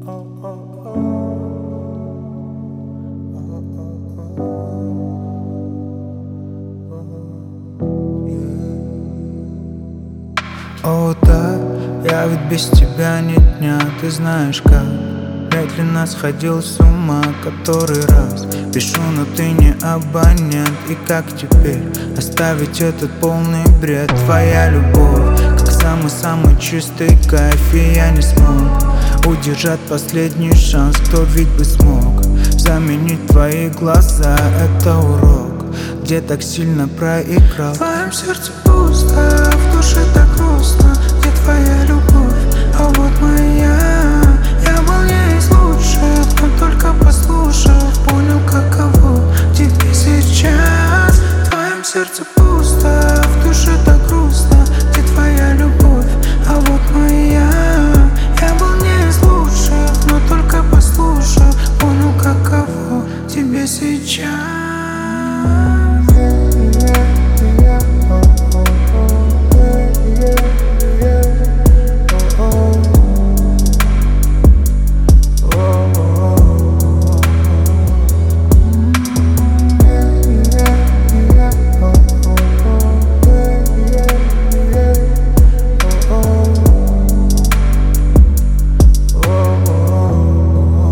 О да, я ведь без тебя ни дня. Ты знаешь как медленно сходил с ума который раз. Пишу, но ты не абонент. И как теперь оставить этот полный бред? Твоя любовь, как самый-самый чистый кайф. И я не смог удержать последний шанс. Кто ведь бы смог заменить твои глаза? Это урок, где так сильно проиграл. В твоем сердце пусто, в душе так грустно. Где твоя любовь, а вот моя? Я был не из лучших, но только послушав, понял, каково тебе сейчас. В твоем сердце пусто, в душе так грустно. Где твоя любовь, а вот моя? Я был не из лучших, но только послушав, понял, каково тебе сейчас.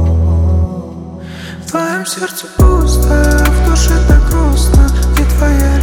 В твоем сердце пусто, в душе так грустно. Где твоя